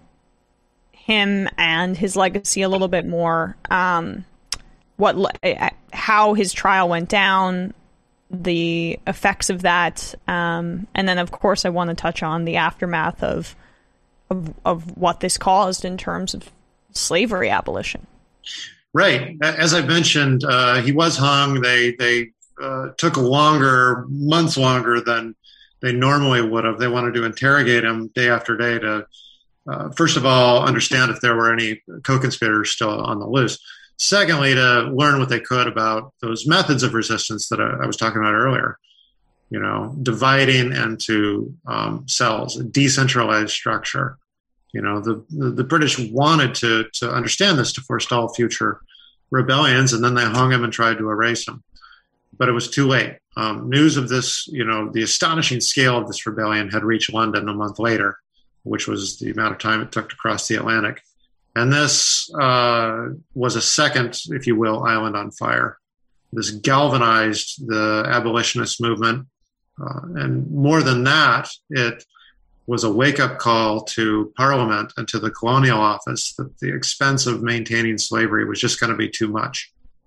him and his legacy a little bit more. Um, what, how his trial went down, the effects of that, um, and then of course I want to touch on the aftermath of, of of what this caused in terms of slavery abolition. Right, as I mentioned, uh, he was hung. They they uh, took longer, months longer than they normally would have. They wanted to interrogate him day after day to, uh, first of all, understand if there were any co-conspirators still on the loose. Secondly, to learn what they could about those methods of resistance that I, I was talking about earlier. You know, dividing into um, cells, a decentralized structure. You know, the, the, the British wanted to to understand this to forestall future rebellions, and then they hung him and tried to erase him. But it was too late. Um, news of this, you know, the astonishing scale of this rebellion had reached London a month later, which was the amount of time it took to cross the Atlantic. And this uh, was a second, if you will, island on fire. This galvanized the abolitionist movement. Uh, and more than that, it was a wake-up call to Parliament and to the Colonial Office that the expense of maintaining slavery was just going to be too much.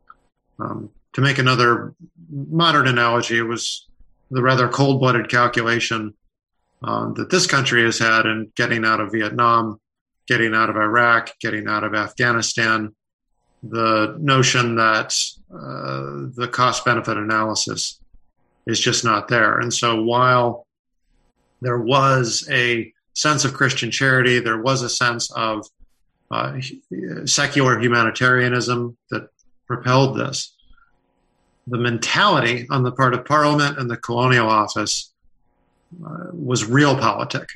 Um, to make another modern analogy, it was the rather cold-blooded calculation um, that this country has had in getting out of Vietnam, getting out of Iraq, getting out of Afghanistan, the notion that uh, the cost-benefit analysis is just not there. And so while there was a sense of Christian charity, there was a sense of uh, secular humanitarianism that propelled this, the mentality on the part of Parliament and the Colonial Office uh, was realpolitik,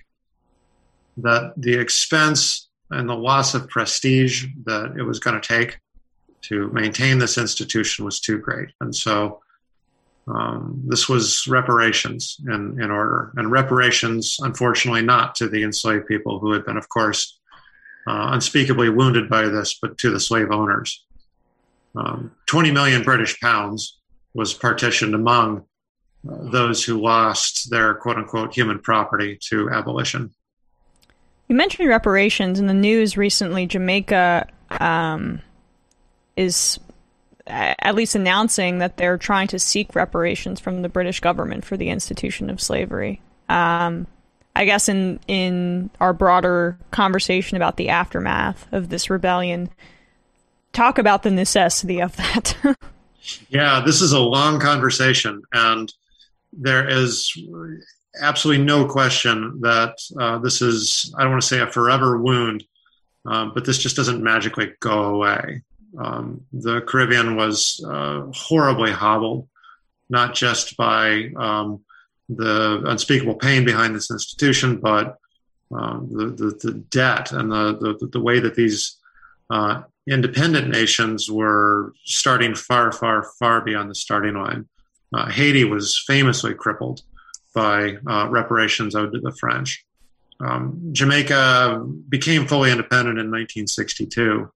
that the expense and the loss of prestige that it was going to take to maintain this institution was too great. And so um, this was reparations in, in order. And reparations, unfortunately, not to the enslaved people who had been, of course, uh, unspeakably wounded by this, but to the slave owners. Um, twenty million British pounds was partitioned among uh, those who lost their quote-unquote human property to abolition. You mentioned reparations in the news recently. Jamaica um, is at least announcing that they're trying to seek reparations from the British government for the institution of slavery. Um, I guess in in our broader conversation about the aftermath of this rebellion, talk about the necessity of that. Yeah, this is a long conversation, and there is absolutely no question that uh, this is, I don't want to say a forever wound, um, but this just doesn't magically go away. Um, the Caribbean was uh, horribly hobbled, not just by um, the unspeakable pain behind this institution, but um, the, the, the debt and the, the, the way that these uh, independent nations were starting far, far, far beyond the starting line. Uh, Haiti was famously crippled by uh, reparations owed to the French. Um, Jamaica became fully independent in nineteen sixty-two,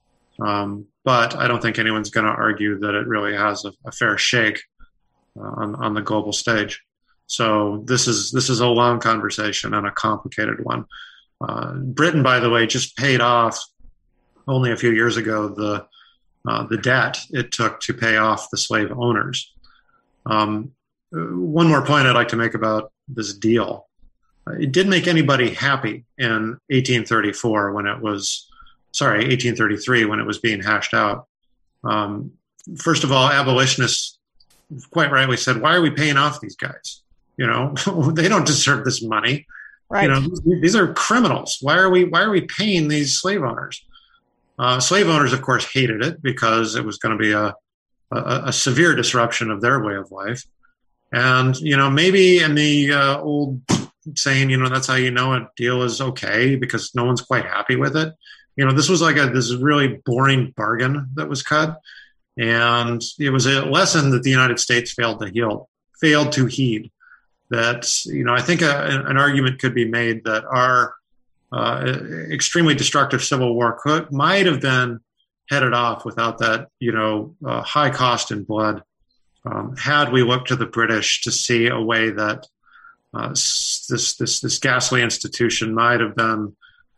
um, but I don't think anyone's going to argue that it really has a, a fair shake uh, on, on the global stage. So this is this is a long conversation and a complicated one. Uh, Britain, by the way, just paid off only a few years ago the uh, the debt it took to pay off the slave owners. Um, one more point I'd like to make about this deal. It didn't make anybody happy in eighteen thirty-four when it was, sorry, eighteen thirty-three when it was being hashed out. Um, first of all, abolitionists quite rightly said, why are we paying off these guys? You know, they don't deserve this money. Right. You know, these are criminals. Why are we, why are we paying these slave owners? Uh, slave owners, of course, hated it because it was going to be a, a, a severe disruption of their way of life. And, you know, maybe in the uh, old saying, you know, that's how you know a deal is okay because no one's quite happy with it. You know, this was like a this really boring bargain that was cut. And it was a lesson that the United States failed to heal, failed to heed. That, you know, I think a, an argument could be made that our uh, extremely destructive Civil War could might have been headed off without that, you know, uh, high cost in blood. Um, had we looked to the British to see a way that uh, this this this ghastly institution might have been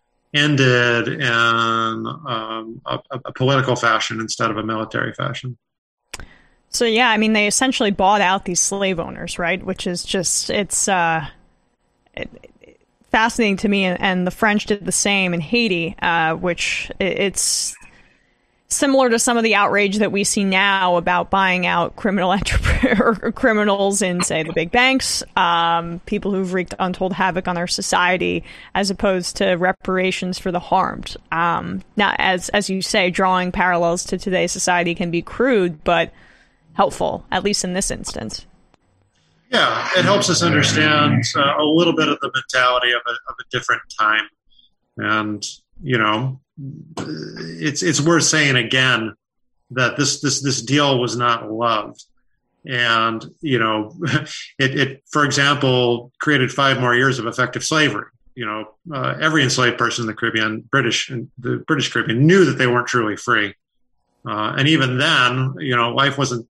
ended in um, a, a political fashion instead of a military fashion. So yeah, I mean, they essentially bought out these slave owners, right? Which is just it's uh, it, it, fascinating to me, and, and the French did the same in Haiti, uh, which it, it's. Similar to some of the outrage that we see now about buying out criminal entrepreneur or criminals in, say, the big banks, um, people who've wreaked untold havoc on our society, as opposed to reparations for the harmed. Um, now, as as you say, drawing parallels to today's society can be crude, but helpful, at least in this instance. Yeah, it helps us understand uh, a little bit of the mentality of a, of a different time, and you know. It's it's worth saying again that this this this deal was not loved, and you know, it, it for example created five more years of effective slavery. You know, uh, every enslaved person in the Caribbean, British and the British Caribbean, knew that they weren't truly free, uh, and even then, you know, life wasn't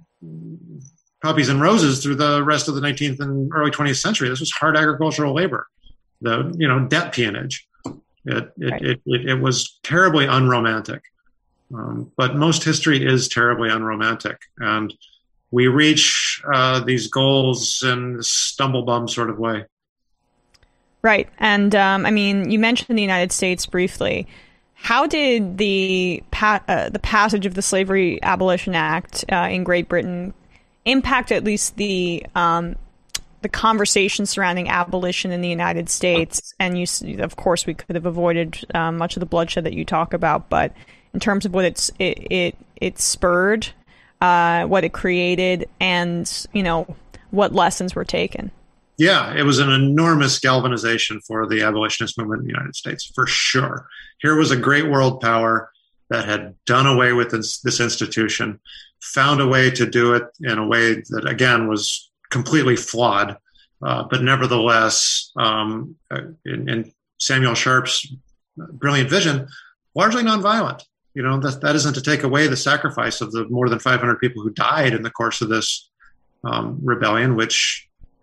puppies and roses through the rest of the nineteenth and early twentieth century. This was hard agricultural labor, the you know debt peonage. It it, right. it it it was terribly unromantic, um, but most history is terribly unromantic, and we reach uh, these goals in a stumble-bum sort of way. Right, and um, I mean, you mentioned the United States briefly. How did the pa- uh, the passage of the Slavery Abolition Act uh, in Great Britain impact at least the um, the conversation surrounding abolition in the United States? And you, of course, we could have avoided um, much of the bloodshed that you talk about, but in terms of what it's it it, it spurred, uh, what it created, and, you know, what lessons were taken. Yeah, it was an enormous galvanization for the abolitionist movement in the United States, for sure. Here was a great world power that had done away with this, this institution, found a way to do it in a way that, again, was completely flawed, uh, but nevertheless, um, in, in Samuel Sharp's brilliant vision, largely nonviolent. You know, that, that isn't to take away the sacrifice of the more than five hundred people who died in the course of this um, rebellion, which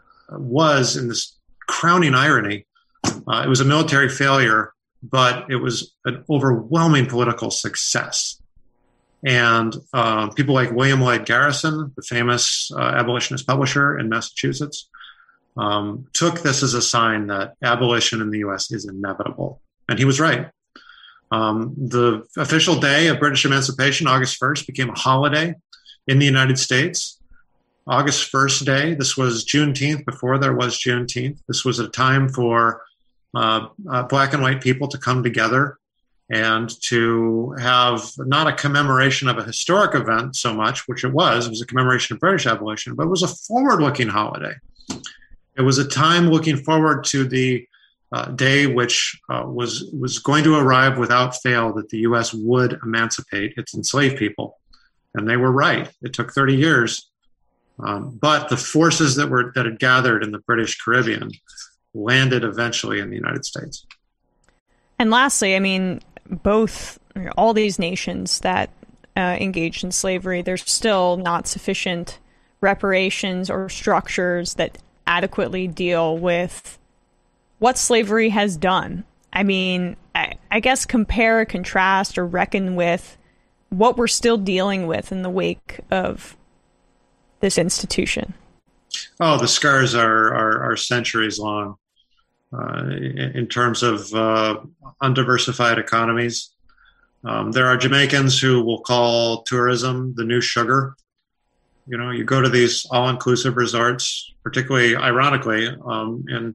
was, in this crowning irony, uh, it was a military failure, but it was an overwhelming political success. And uh, people like William Lloyd Garrison, the famous uh, abolitionist publisher in Massachusetts, um, took this as a sign that abolition in the U S is inevitable. And he was right. Um, the official day of British emancipation, August first, became a holiday in the United States. August first day, this was Juneteenth before there was Juneteenth. This was a time for uh, uh, black and white people to come together and to have not a commemoration of a historic event so much, which it was. It was a commemoration of British abolition, but it was a forward-looking holiday. It was a time looking forward to the uh, day which uh, was was going to arrive without fail, that the U S would emancipate its enslaved people. And they were right. It took thirty years. Um, but the forces that were that had gathered in the British Caribbean landed eventually in the United States. And lastly, I mean, both, all these nations that uh, engaged in slavery, there's still not sufficient reparations or structures that adequately deal with what slavery has done. I mean, I, I guess compare, contrast, or reckon with what we're still dealing with in the wake of this institution. Oh, the scars are are, are centuries long uh, in, in terms of uh, undiversified economies. Um, there are Jamaicans who will call tourism the new sugar. You know, you go to these all-inclusive resorts, particularly ironically, um, and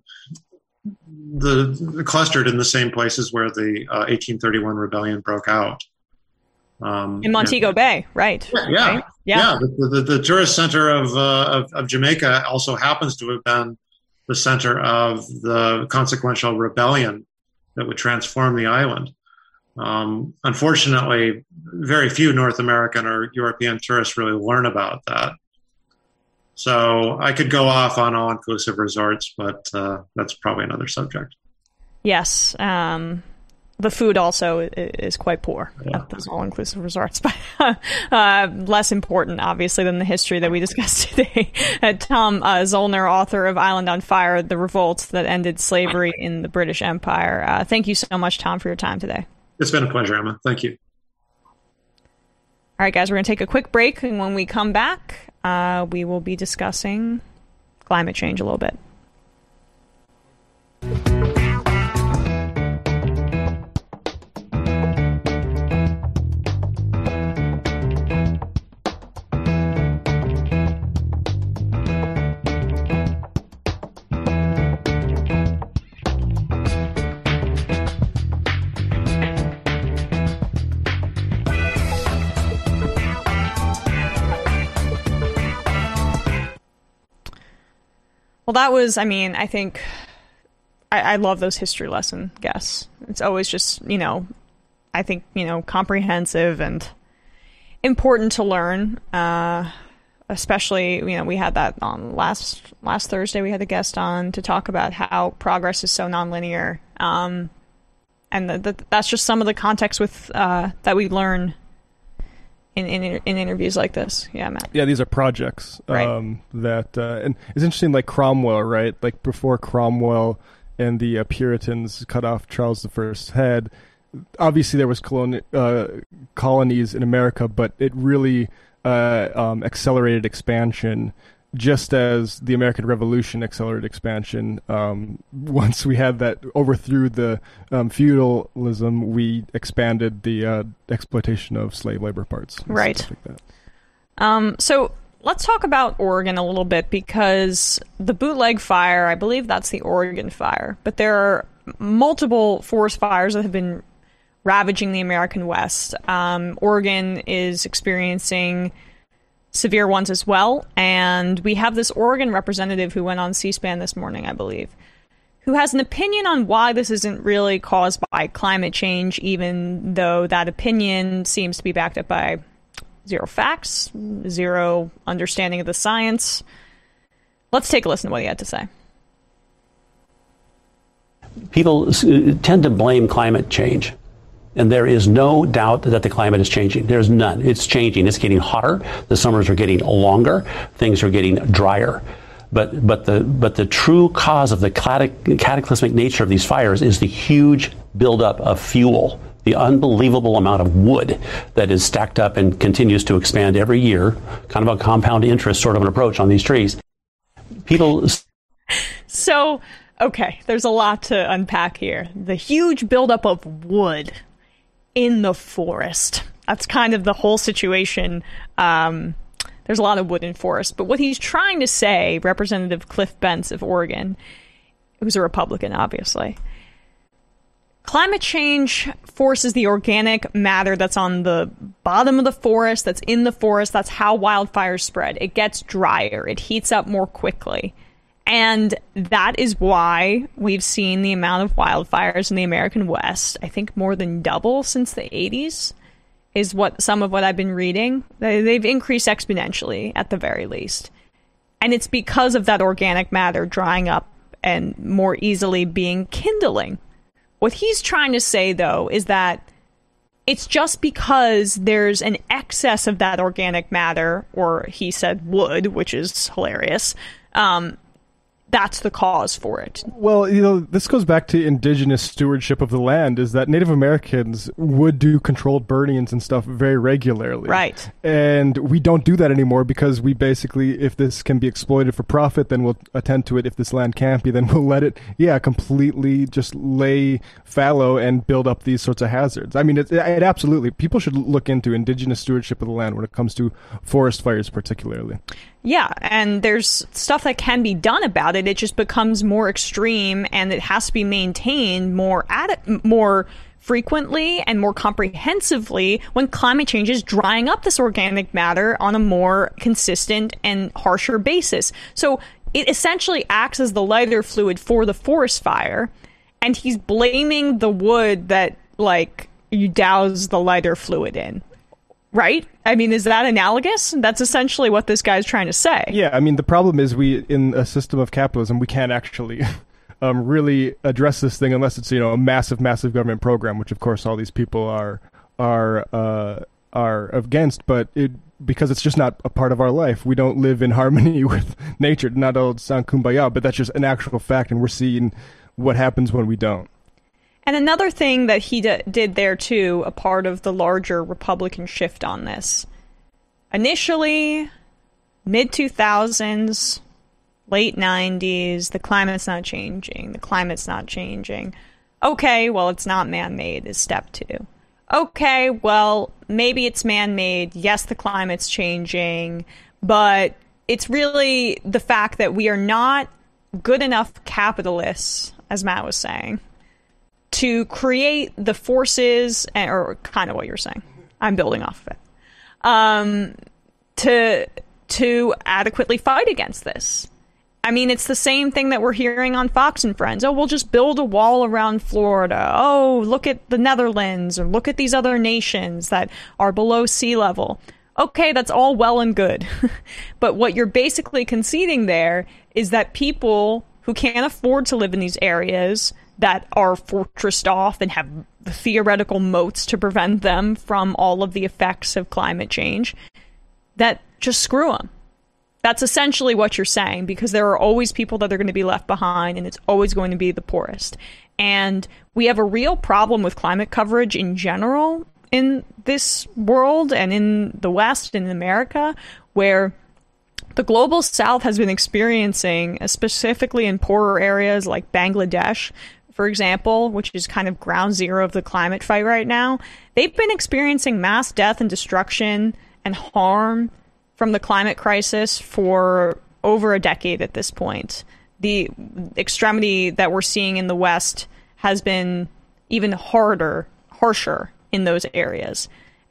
the, the clustered in the same places where the uh, eighteen thirty-one rebellion broke out. Um, in Montego and, Bay, right? Yeah, yeah. Right? yeah. yeah the, the, the tourist center of, uh, of of Jamaica also happens to have been the center of the consequential rebellion that would transform the island. Um, unfortunately, very few North American or European tourists really learn about that. So I could go off on all-inclusive resorts, but uh, that's probably another subject. Yes. Um, the food also is quite poor yeah. at those all-inclusive resorts, but uh, less important, obviously, than the history that we discussed today. Uh, Tom uh, Zollner, author of Island on Fire, The Revolt That Ended Slavery in the British Empire. Uh, thank you so much, Tom, for your time today. It's been a pleasure, Emma. Thank you. All right, guys, we're going to take a quick break, and when we come back, uh, we will be discussing climate change a little bit. Well, that was, I mean, I think, I, I love those history lesson guests. It's always just, you know, I think, you know, comprehensive and important to learn. Uh, especially, you know, we had that on last last Thursday, we had a guest on to talk about how progress is so nonlinear. Um, and the, the, that's just some of the context with uh, that we learn In, in in interviews like this. Yeah, Matt. Yeah, these are projects right. um, that, uh, and it's interesting, like Cromwell, right? Like before Cromwell and the uh, Puritans cut off Charles the First's head, obviously there was coloni- uh, colonies in America, but it really uh, um, accelerated expansion, just as the American Revolution accelerated expansion. Um, once we had that, overthrew the um, feudalism, we expanded the uh, exploitation of slave labor parts. Right. Stuff like that. Um, so let's talk about Oregon a little bit, because the Bootleg Fire, I believe that's the Oregon fire, but there are multiple forest fires that have been ravaging the American West. Um, Oregon is experiencing severe ones as well. And we have this Oregon representative who went on C-SPAN this morning, I believe, who has an opinion on why this isn't really caused by climate change, even though that opinion seems to be backed up by zero facts, zero understanding of the science. Let's take a listen to what he had to say. People tend to blame climate change. And there is no doubt that the climate is changing. There's none. It's changing. It's getting hotter. The summers are getting longer. Things are getting drier. But but the but the true cause of the cataclysmic nature of these fires is the huge buildup of fuel, the unbelievable amount of wood that is stacked up and continues to expand every year, kind of a compound interest sort of an approach on these trees. People. So, okay, there's a lot to unpack here. The huge buildup of wood in the forest. That's kind of the whole situation. Um, there's a lot of wood in forest. But what he's trying to say, Representative Cliff Bentz of Oregon, who's a Republican, obviously, climate change forces the organic matter that's on the bottom of the forest, that's in the forest. That's how wildfires spread. It gets drier. It heats up more quickly. And that is why we've seen the amount of wildfires in the American West, I think more than double since the eighties, is what some of what I've been reading. They've increased exponentially at the very least. And it's because of that organic matter drying up and more easily being kindling. What he's trying to say, though, is that it's just because there's an excess of that organic matter, or he said wood, which is hilarious, um, that's the cause for it. Well, you know, this goes back to indigenous stewardship of the land, is that Native Americans would do controlled burnings and stuff very regularly. Right. And we don't do that anymore because we basically, if this can be exploited for profit, then we'll attend to it. If this land can't be, then we'll let it, yeah, completely just lay fallow and build up these sorts of hazards. I mean, it, it absolutely, people should look into indigenous stewardship of the land when it comes to forest fires particularly. Yeah, and there's stuff that can be done about it. It just becomes more extreme, and it has to be maintained more ad- more frequently and more comprehensively when climate change is drying up this organic matter on a more consistent and harsher basis. So it essentially acts as the lighter fluid for the forest fire, and he's blaming the wood that, like, you douse the lighter fluid in. Right? I mean, is that analogous? That's essentially what this guy's trying to say. Yeah, I mean, the problem is we, in a system of capitalism, we can't actually um, really address this thing unless it's, you know, a massive, massive government program, which, of course, all these people are are uh, are against. But it because it's just not a part of our life. We don't live in harmony with nature. Not all sound kumbaya, but that's just an actual fact, and we're seeing what happens when we don't. And another thing that he d- did there, too, a part of the larger Republican shift on this. Initially, mid two thousands, late nineties, the climate's not changing. The climate's not changing. Okay, well, it's not man-made is step two. Okay, well, maybe it's man-made. Yes, the climate's changing. But it's really the fact that we are not good enough capitalists, as Matt was saying, to create the forces, or kind of what you're saying. I'm building off of it. Um, to to adequately fight against this. I mean, it's the same thing that we're hearing on Fox and Friends. Oh, we'll just build a wall around Florida. Oh, look at the Netherlands, or look at these other nations that are below sea level. Okay, that's all well and good. But what you're basically conceding there is that people who can't afford to live in these areas that are fortressed off and have theoretical moats to prevent them from all of the effects of climate change, that just screw them. That's essentially what you're saying, because there are always people that are going to be left behind, and it's always going to be the poorest. And we have a real problem with climate coverage in general in this world and in the West and in America, where the global South has been experiencing, specifically in poorer areas like Bangladesh, for example, which is kind of ground zero of the climate fight right now. They've been experiencing mass death and destruction and harm from the climate crisis for over a decade at this point. The extremity that we're seeing in the West has been even harder, harsher in those areas.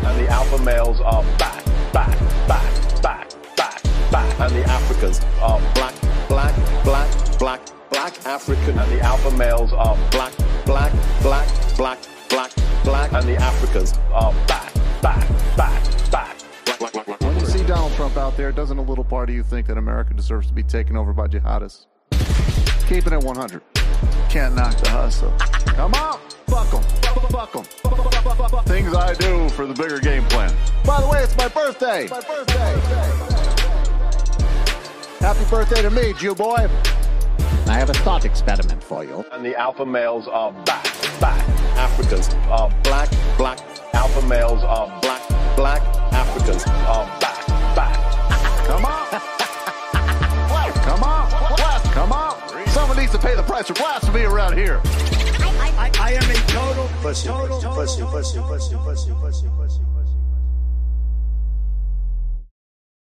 And the alpha males are back, back, back, back, back, back. And the Africans are black, black, black, black, black African. And the alpha males are black, black, black, black, black, black. And the Africans are back, back, back, back. When you see Donald Trump out there, doesn't a little part of you think that America deserves to be taken over by jihadists? Keeping it one hundred. Can't knock the hustle. Come on, fuck them, fuck them. Things I do for the bigger game plan. By the way, it's my birthday. My birthday. Happy birthday to me, Jew boy. I have a thought experiment for you. And the alpha males are back, back. Africans are black, black. Alpha males are black, black. Africans are back, back. Come on. Come on. Come on. Someone needs to pay the price for blasphemy around here. I, I, I am a total pussy, total pussy, pussy, pussy, pussy, pussy, pussy, pussy.